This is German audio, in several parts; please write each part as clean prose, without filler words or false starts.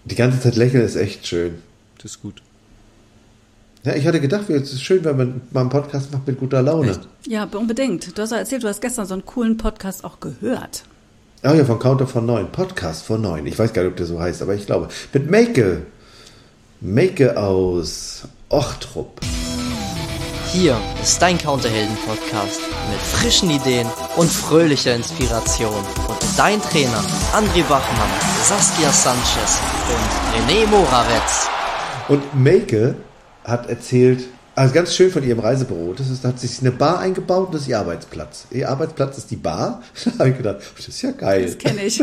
Die ganze Zeit lächeln ist echt schön. Das ist gut. Ja, ich hatte gedacht, es ist schön, wenn man mal einen Podcast macht mit guter Laune. Echt? Ja, unbedingt. Du hast ja erzählt, du hast gestern so einen coolen Podcast auch gehört. Ah ja, von Counter von 9. Podcast von 9. Ich weiß gar nicht, ob der so heißt, aber ich glaube. Mit Meike. Meike aus Ochtrup. Hier ist dein Counterhelden-Podcast mit frischen Ideen und fröhlicher Inspiration. Und dein Trainer André Bachmann, Saskia Sanchez und René Moravetz. Und Meike hat erzählt, also ganz schön von ihrem Reisebüro, da hat sich eine Bar eingebaut und das ist ihr Arbeitsplatz. Ihr Arbeitsplatz ist die Bar. Da habe ich gedacht, das ist ja geil. Das kenne ich.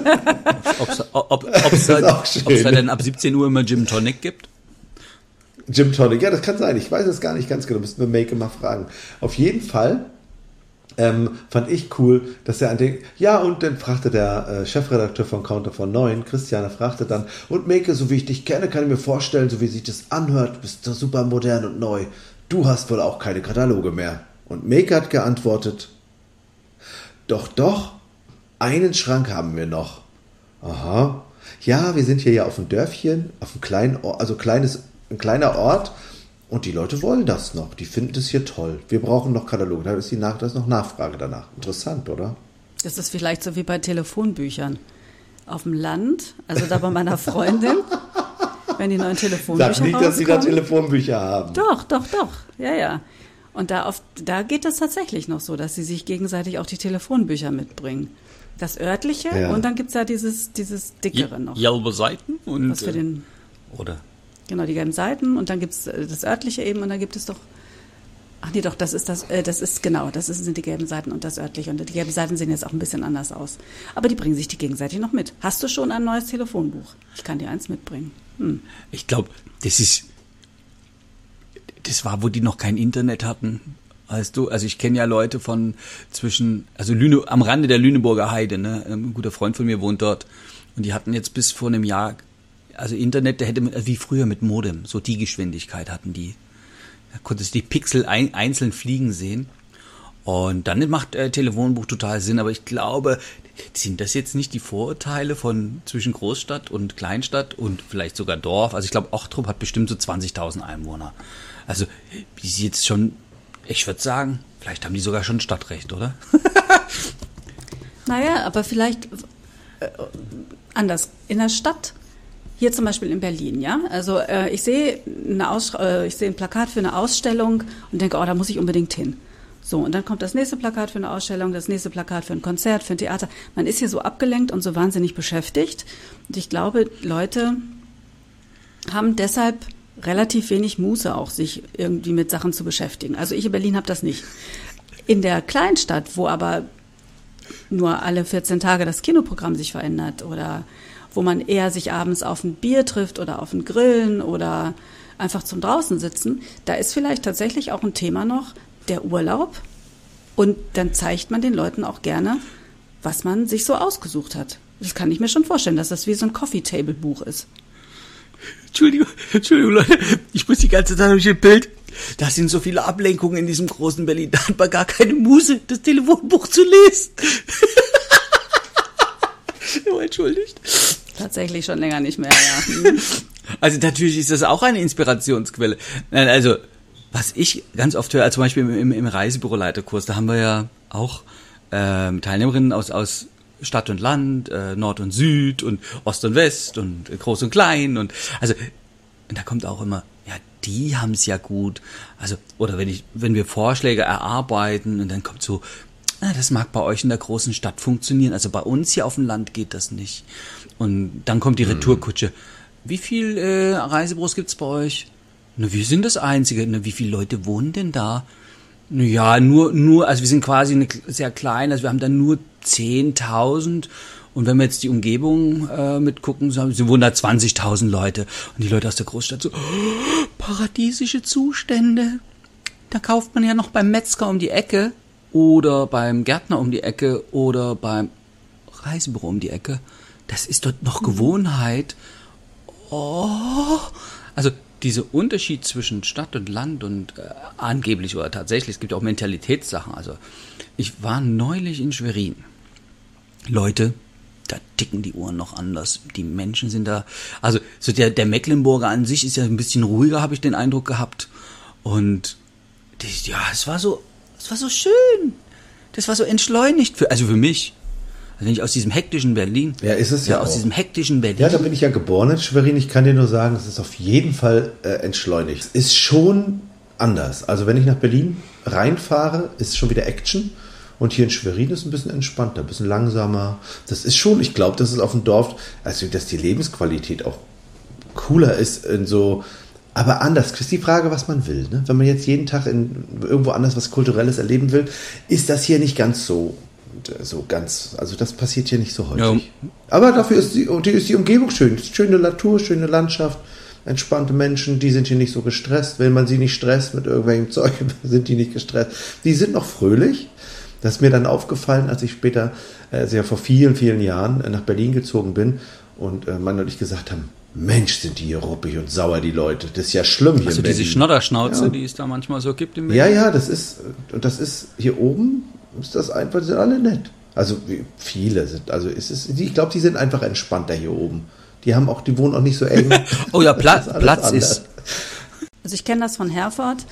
Ob es da denn ab 17 Uhr immer Gin Tonic gibt? Gin Tonic, ja, das kann sein. Ich weiß es gar nicht ganz genau. Müssen wir Meike mal fragen. Auf jeden Fall fand ich cool, dass er an den, ja, und dann fragte der Chefredakteur von Counter von 9, Christiane, fragte dann, und Meike, so wie ich dich kenne, kann ich mir vorstellen, so wie sich das anhört, bist du super modern und neu. Du hast wohl auch keine Kataloge mehr. Und Meike hat geantwortet, doch, einen Schrank haben wir noch. Aha. Ja, wir sind hier ja auf dem Dörfchen, auf einem kleinen Ort, also ein kleiner Ort, und die Leute wollen das noch. Die finden das hier toll. Wir brauchen noch Kataloge. Da ist noch Nachfrage danach. Interessant, oder? Das ist vielleicht so wie bei Telefonbüchern. Auf dem Land, also da bei meiner Freundin, wenn die neuen Telefonbücher Sag nicht, dass sie da Telefonbücher haben. Doch. Ja. Und da geht es tatsächlich noch so, dass sie sich gegenseitig auch die Telefonbücher mitbringen. Das örtliche, ja. Und dann gibt es ja dieses dickere noch. Gelbe Seiten und was für den, oder? Genau, die gelben Seiten, und dann gibt es das örtliche eben, und dann gibt es doch, das sind die gelben Seiten und das örtliche, und die gelben Seiten sehen jetzt auch ein bisschen anders aus. Aber die bringen sich die gegenseitig noch mit. Hast du schon ein neues Telefonbuch? Ich kann dir eins mitbringen. Ich glaube, das war, wo die noch kein Internet hatten. Weißt du, also ich kenne ja Leute am Rande der Lüneburger Heide, ne? Ein guter Freund von mir wohnt dort, und die hatten jetzt bis vor einem Jahr, also Internet, wie früher mit Modem, so die Geschwindigkeit hatten die. Da konntest du die Pixel einzeln fliegen sehen. Und dann macht Telefonbuch total Sinn, aber ich glaube, sind das jetzt nicht die Vorurteile zwischen Großstadt und Kleinstadt und vielleicht sogar Dorf? Also ich glaube, Ochtrup hat bestimmt so 20.000 Einwohner. Also die ist jetzt schon, ich würde sagen, vielleicht haben die sogar schon Stadtrecht, oder? Naja, aber vielleicht anders. In der Stadt, hier zum Beispiel in Berlin, ja. Also ich sehe ein Plakat für eine Ausstellung und denke, da muss ich unbedingt hin. So, und dann kommt das nächste Plakat für eine Ausstellung, das nächste Plakat für ein Konzert, für ein Theater. Man ist hier so abgelenkt und so wahnsinnig beschäftigt. Und ich glaube, Leute haben deshalb relativ wenig Muße auch, sich irgendwie mit Sachen zu beschäftigen. Also ich in Berlin habe das nicht. In der Kleinstadt, wo aber nur alle 14 Tage das Kinoprogramm sich verändert oder wo man eher sich abends auf ein Bier trifft oder auf ein Grillen oder einfach zum draußen sitzen, da ist vielleicht tatsächlich auch ein Thema noch der Urlaub, und dann zeigt man den Leuten auch gerne, was man sich so ausgesucht hat. Das kann ich mir schon vorstellen, dass das wie so ein Coffee-Table-Buch ist. Entschuldigung, Leute, ich muss die ganze Zeit durch ein Bild. Da sind so viele Ablenkungen in diesem großen Berlin, da hat man gar keine Muße, das Telefonbuch zu lesen. Oh, entschuldigt. Tatsächlich schon länger nicht mehr, ja. Also natürlich ist das auch eine Inspirationsquelle. Nein, also was ich ganz oft höre, zum Beispiel im Reisebüroleiterkurs, da haben wir ja auch Teilnehmerinnen aus Stadt und Land, Nord und Süd und Ost und West und Groß und Klein, und da kommt auch immer, ja, die haben es ja gut. Also, oder wenn wir Vorschläge erarbeiten und dann kommt so, das mag bei euch in der großen Stadt funktionieren, also bei uns hier auf dem Land geht das nicht. Und dann kommt die Retourkutsche. Wie viel Reisebüros gibt's bei euch? Na, wir sind das Einzige. Na, wie viele Leute wohnen denn da? Na ja, nur, also wir sind quasi sehr klein, also wir haben dann nur 10.000. Und wenn wir jetzt die Umgebung mitgucken, so wohnen da 20.000 Leute. Und die Leute aus der Großstadt so, paradiesische Zustände. Da kauft man ja noch beim Metzger um die Ecke oder beim Gärtner um die Ecke oder beim Reisebüro um die Ecke. Das ist dort noch Gewohnheit. Oh, also dieser Unterschied zwischen Stadt und Land und angeblich oder tatsächlich, es gibt auch Mentalitätssachen. Also ich war neulich in Schwerin. Leute, da ticken die Uhren noch anders. Die Menschen sind da, also so der Mecklenburger an sich ist ja ein bisschen ruhiger, habe ich den Eindruck gehabt. Und es war so schön. Das war so entschleunigt für mich. Also wenn ich aus diesem hektischen Berlin. Ja, ist es ja aus auch. diesem hektischen Berlin. Ja, da bin ich ja geboren in Schwerin. Ich kann dir nur sagen, es ist auf jeden Fall entschleunigt. Es ist schon anders. Also wenn ich nach Berlin reinfahre, ist schon wieder Action. Und hier in Schwerin ist es ein bisschen entspannter, ein bisschen langsamer. Das ist schon, ich glaube, das ist auf dem Dorf, also dass die Lebensqualität auch cooler ist in so. Aber anders, ist die Frage, was man will. Ne? Wenn man jetzt jeden Tag irgendwo anders was Kulturelles erleben will, ist das hier nicht ganz so ganz, also das passiert hier nicht so häufig. Ja. Aber dafür ist die Umgebung schön. Schöne Natur, schöne Landschaft, entspannte Menschen, die sind hier nicht so gestresst. Wenn man sie nicht stresst mit irgendwelchem Zeug, sind die nicht gestresst. Die sind noch fröhlich. Das ist mir dann aufgefallen, als ich später, also ja vor vielen, vielen Jahren nach Berlin gezogen bin und Mann und ich gesagt haben, Mensch, sind die hier ruppig und sauer, die Leute. Das ist ja schlimm hier in Berlin. Also diese Schnodderschnauze, die es da manchmal so gibt im Berlin. Ja, das ist hier oben, ist das einfach, die sind alle nett. Also viele sind, also ich glaube, die sind einfach entspannter hier oben. Die wohnen auch nicht so eng. Oh ja, Platz ist. Also ich kenne das von Herford.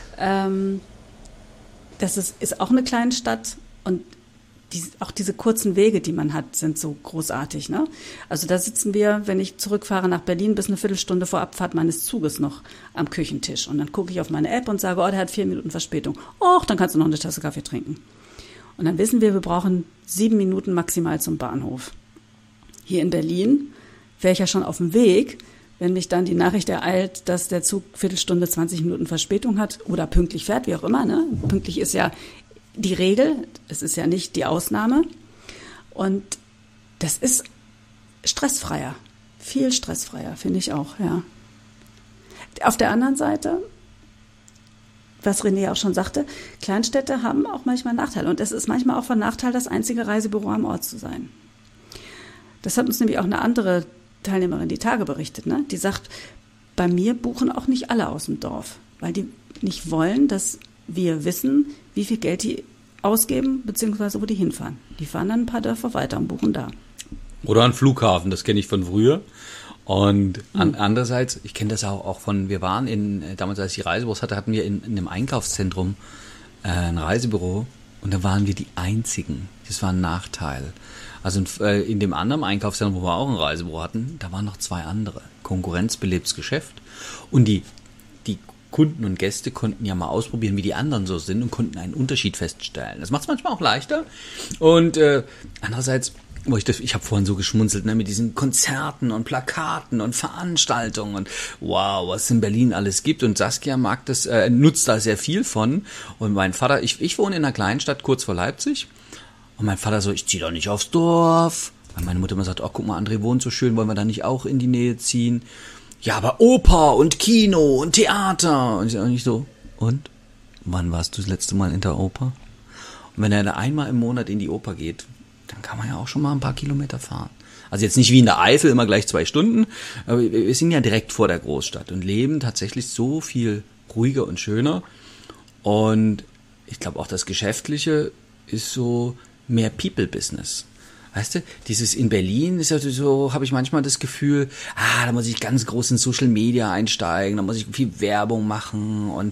Das ist auch eine kleine Stadt und auch diese kurzen Wege, die man hat, sind so großartig. Ne? Also da sitzen wir, wenn ich zurückfahre nach Berlin, bis eine Viertelstunde vor Abfahrt meines Zuges noch am Küchentisch. Und dann gucke ich auf meine App und sage, der hat 4 Minuten Verspätung. Dann kannst du noch eine Tasse Kaffee trinken. Und dann wissen wir brauchen 7 Minuten maximal zum Bahnhof. Hier in Berlin wäre ich ja schon auf dem Weg, wenn mich dann die Nachricht ereilt, dass der Zug Viertelstunde, 20 Minuten Verspätung hat oder pünktlich fährt, wie auch immer. Ne? Pünktlich ist ja die Regel, es ist ja nicht die Ausnahme. Und das ist stressfreier, viel stressfreier, finde ich auch, ja. Auf der anderen Seite, was René auch schon sagte, Kleinstädte haben auch manchmal Nachteile. Und es ist manchmal auch von Nachteil, das einzige Reisebüro am Ort zu sein. Das hat uns nämlich auch eine andere Teilnehmerin die Tage berichtet, ne? Die sagt, bei mir buchen auch nicht alle aus dem Dorf, weil die nicht wollen, dass wir wissen, wie viel Geld die ausgeben, beziehungsweise wo die hinfahren. Die fahren dann ein paar Dörfer weiter und buchen da. Oder an Flughafen, das kenne ich von früher. Und andererseits, ich kenne das auch von, wir waren damals als ich die Reisebüros hatte, hatten wir in einem Einkaufszentrum ein Reisebüro und da waren wir die Einzigen. Das war ein Nachteil. Also in dem anderen Einkaufszentrum, wo wir auch ein Reisebüro hatten, da waren noch 2 andere. Konkurrenzbelebtes Geschäft. Und die Kunden und Gäste konnten ja mal ausprobieren, wie die anderen so sind und konnten einen Unterschied feststellen. Das macht es manchmal auch leichter. Und andererseits, ich habe vorhin so geschmunzelt, ne, mit diesen Konzerten und Plakaten und Veranstaltungen und wow, was es in Berlin alles gibt. Und Saskia nutzt da sehr viel von. Und mein Vater, ich wohne in einer kleinen Stadt kurz vor Leipzig. Und mein Vater so, ich ziehe doch nicht aufs Dorf. Weil meine Mutter immer sagt, guck mal, André wohnt so schön, wollen wir da nicht auch in die Nähe ziehen? Ja, aber Oper und Kino und Theater. Und ich so, und? Wann warst du das letzte Mal in der Oper? Und wenn er da einmal im Monat in die Oper geht, dann kann man ja auch schon mal ein paar Kilometer fahren. Also jetzt nicht wie in der Eifel, immer gleich 2 Stunden, aber wir sind ja direkt vor der Großstadt und leben tatsächlich so viel ruhiger und schöner. Und ich glaube auch das Geschäftliche ist so mehr People-Business. Weißt du, dieses in Berlin ist ja so, habe ich manchmal das Gefühl, da muss ich ganz groß in Social Media einsteigen, da muss ich viel Werbung machen und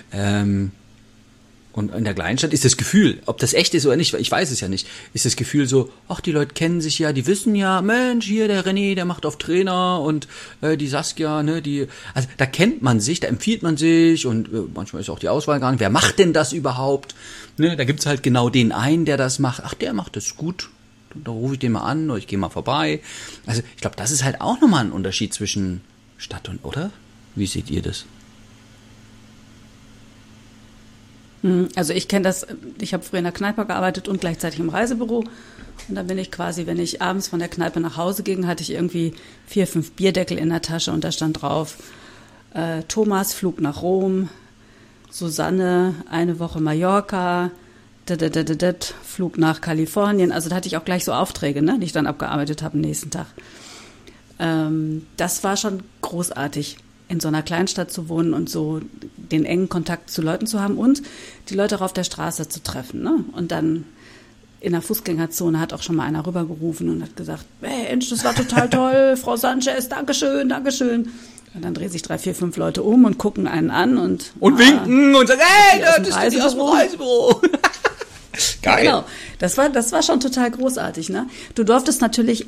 in der Kleinstadt ist das Gefühl, ob das echt ist oder nicht, ich weiß es ja nicht, ist das Gefühl so, die Leute kennen sich ja, die wissen ja, Mensch, hier der René, der macht auf Trainer und die Saskia, ne, also da kennt man sich, da empfiehlt man sich und manchmal ist auch die Auswahl gar nicht, wer macht denn das überhaupt? Ne, da gibt's halt genau den einen, der das macht, der macht das gut. Da rufe ich den mal an oder ich gehe mal vorbei. Also ich glaube, das ist halt auch nochmal ein Unterschied zwischen Stadt und, oder? Wie seht ihr das? Also ich kenne das, ich habe früher in der Kneipe gearbeitet und gleichzeitig im Reisebüro. Und dann bin ich quasi, wenn ich abends von der Kneipe nach Hause ging, hatte ich irgendwie 4, 5 Bierdeckel in der Tasche und da stand drauf, Thomas, Flug nach Rom, Susanne, 1 Woche Mallorca, Flug nach Kalifornien. Also da hatte ich auch gleich so Aufträge, ne, die ich dann abgearbeitet habe am nächsten Tag. Das war schon großartig, in so einer Kleinstadt zu wohnen und so den engen Kontakt zu Leuten zu haben und die Leute auch auf der Straße zu treffen. Ne? Und dann in der Fußgängerzone hat auch schon mal einer rübergerufen und hat gesagt, Mensch, das war total toll, Frau Sanchez, Dankeschön, Dankeschön. Und dann drehen sich 3, 4, 5 Leute um und gucken einen an und winken und sagen, hey, das ist die aus dem Reisebüro. Reisebüro. Geil. Genau, das war schon total großartig. Ne? Du durftest natürlich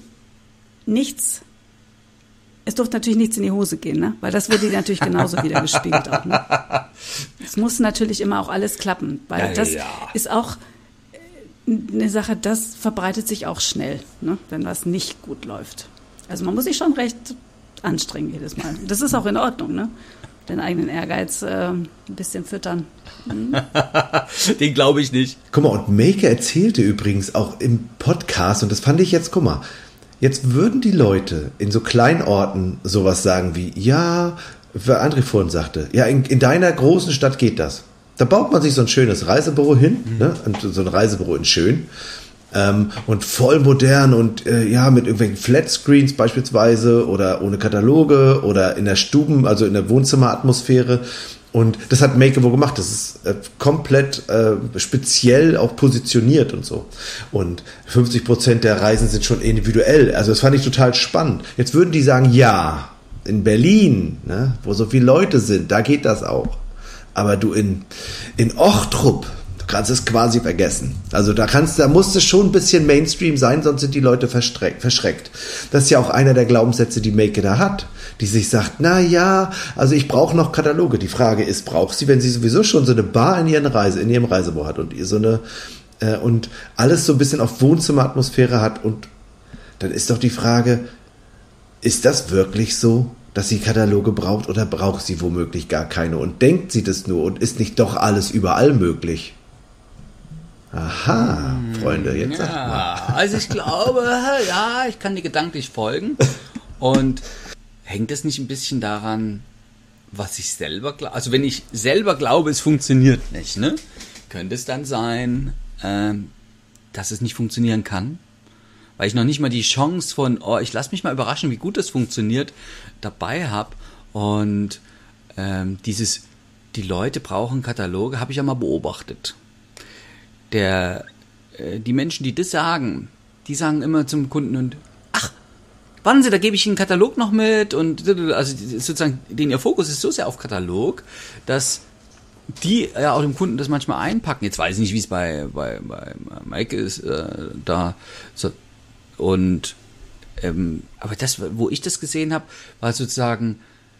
es durfte natürlich nichts in die Hose gehen, ne? Weil das wurde dir natürlich genauso wieder gespiegelt auch. Ne? Es muss natürlich immer auch alles klappen, weil das ist auch eine Sache, das verbreitet sich auch schnell, ne? Wenn was nicht gut läuft. Also man muss sich schon recht anstrengen jedes Mal. Das ist auch in Ordnung, ne? Den eigenen Ehrgeiz ein bisschen füttern. Den glaube ich nicht. Guck mal, und Maike erzählte übrigens auch im Podcast, und das fand ich jetzt, guck mal, jetzt würden die Leute in so kleinen Orten sowas sagen wie, ja, wie André vorhin sagte, ja, in deiner großen Stadt geht das. Da baut man sich so ein schönes Reisebüro hin, ne? Und so ein Reisebüro in schön. Und voll modern und mit irgendwelchen Flatscreens beispielsweise oder ohne Kataloge oder in der also in der Wohnzimmeratmosphäre. Und das hat Maike wohl gemacht. Das ist komplett speziell auch positioniert und so. Und 50% der Reisen sind schon individuell. Also das fand ich total spannend. Jetzt würden die sagen, ja, in Berlin, ne, wo so viele Leute sind, da geht das auch. Aber du in Ochtrup, kannst es quasi vergessen. Also da muss es schon ein bisschen Mainstream sein, sonst sind die Leute verschreckt. Das ist ja auch einer der Glaubenssätze, die Maike da hat, die sich sagt, na ja, also ich brauche noch Kataloge. Die Frage ist, braucht sie, wenn sie sowieso schon so eine Bar in ihrem Reisebüro hat und so eine und alles so ein bisschen auf Wohnzimmeratmosphäre hat, und dann ist doch die Frage, ist das wirklich so, dass sie Kataloge braucht, oder braucht sie womöglich gar keine und denkt sie das nur und ist nicht doch alles überall möglich? Aha, Freunde, jetzt sagt mal. Also ich glaube, ja, ich kann dir gedanklich folgen. Und hängt es nicht ein bisschen daran, was ich selber glaube? Also wenn ich selber glaube, es funktioniert nicht, ne? Könnte es dann sein, dass es nicht funktionieren kann? Weil ich noch nicht mal die Chance von, ich lasse mich mal überraschen, wie gut das funktioniert, dabei habe. Und die Leute brauchen Kataloge, habe ich ja mal beobachtet. Die Menschen, die das sagen, die sagen immer zum Kunden und warten Sie, da gebe ich Ihnen einen Katalog noch mit, und also sozusagen, ihr Fokus ist so sehr auf Katalog, dass die ja auch dem Kunden das manchmal einpacken. Jetzt weiß ich nicht, wie es bei Maike ist, da so, und aber das, wo ich das gesehen habe, war sozusagen,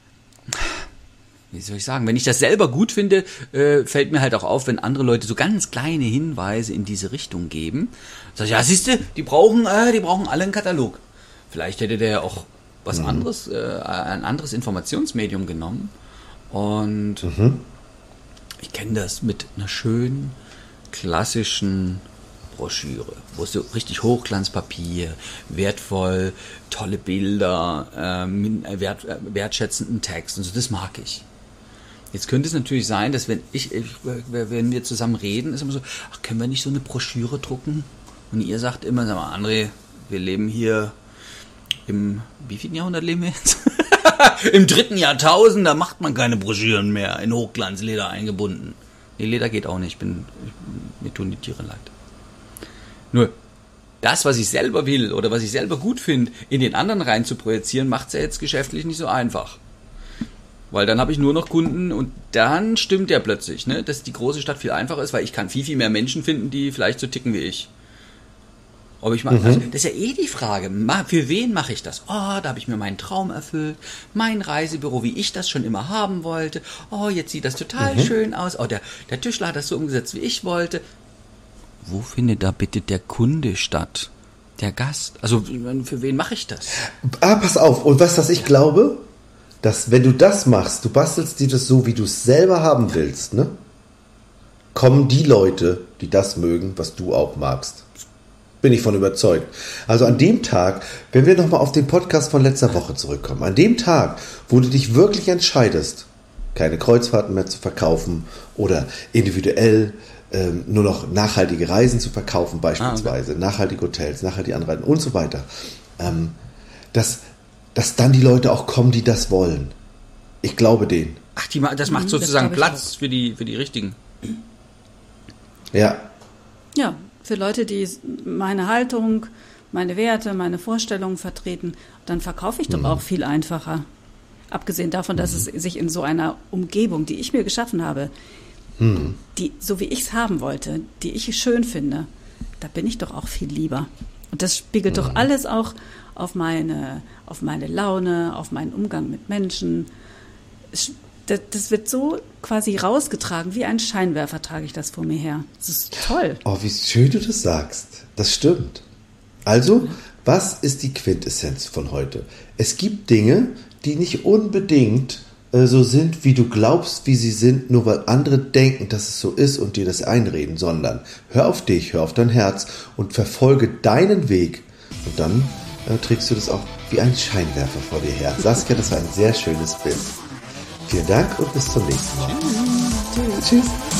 wie soll ich sagen, wenn ich das selber gut finde, fällt mir halt auch auf, wenn andere Leute so ganz kleine Hinweise in diese Richtung geben. Sag ich, ja, siehste, die brauchen alle einen Katalog. Vielleicht hätte der auch was anderes, ein anderes Informationsmedium genommen. Und ich kenne das mit einer schönen, klassischen Broschüre, wo es so richtig Hochglanzpapier, wertvoll, tolle Bilder, wertschätzenden Text und so, das mag ich. Jetzt könnte es natürlich sein, dass wenn wir zusammen reden, ist immer so, können wir nicht so eine Broschüre drucken? Und ihr sagt immer, sag mal, André, wir leben hier im, wievielten Jahrhundert leben wir jetzt? Im 3. Jahrtausend, da macht man keine Broschüren mehr, in Hochglanzleder eingebunden. Nee, Leder geht auch nicht, mir tun die Tiere leid. Nur, das, was ich selber will oder was ich selber gut finde, in den anderen rein zu projizieren, macht es ja jetzt geschäftlich nicht so einfach. Weil dann habe ich nur noch Kunden und dann stimmt ja plötzlich, ne, dass die große Stadt viel einfacher ist, weil ich kann viel, viel mehr Menschen finden, die vielleicht so ticken wie ich. Ob ich mal, also das ist ja die Frage, für wen mache ich das? Da habe ich mir meinen Traum erfüllt, mein Reisebüro, wie ich das schon immer haben wollte. Jetzt sieht das total schön aus. Der Tischler hat das so umgesetzt, wie ich wollte. Wo findet da bitte der Kunde statt? Der Gast? Also für wen mache ich das? Pass auf. Und was ich glaube, dass wenn du das machst, du bastelst dir das so, wie du es selber haben willst, ne? Kommen die Leute, die das mögen, was du auch magst. Bin ich von überzeugt. Also an dem Tag, wenn wir nochmal auf den Podcast von letzter Woche zurückkommen, an dem Tag, wo du dich wirklich entscheidest, keine Kreuzfahrten mehr zu verkaufen oder individuell nur noch nachhaltige Reisen zu verkaufen beispielsweise, nachhaltige Hotels, nachhaltige Anreisen und so weiter, dass dann die Leute auch kommen, die das wollen. Ich glaube denen. Ach, das macht sozusagen Platz für die Richtigen. Ja. Ja, für Leute, die meine Haltung, meine Werte, meine Vorstellungen vertreten, dann verkaufe ich doch auch viel einfacher. Abgesehen davon, dass es sich in so einer Umgebung, die ich mir geschaffen habe, die, so wie ich es haben wollte, die ich schön finde, da bin ich doch auch viel lieber. Und das spiegelt doch alles auch auf meine Laune, auf meinen Umgang mit Menschen. Das wird so quasi rausgetragen, wie ein Scheinwerfer trage ich das vor mir her. Das ist toll. Oh, wie schön du das sagst. Das stimmt. Also, was ist die Quintessenz von heute? Es gibt Dinge, die nicht unbedingt so sind, wie du glaubst, wie sie sind, nur weil andere denken, dass es so ist und dir das einreden, sondern hör auf dich, hör auf dein Herz und verfolge deinen Weg. Und dann trägst du das auch wie ein Scheinwerfer vor dir her. Saskia, das war ein sehr schönes Bild. Vielen Dank und bis zum nächsten Mal. Tschüss.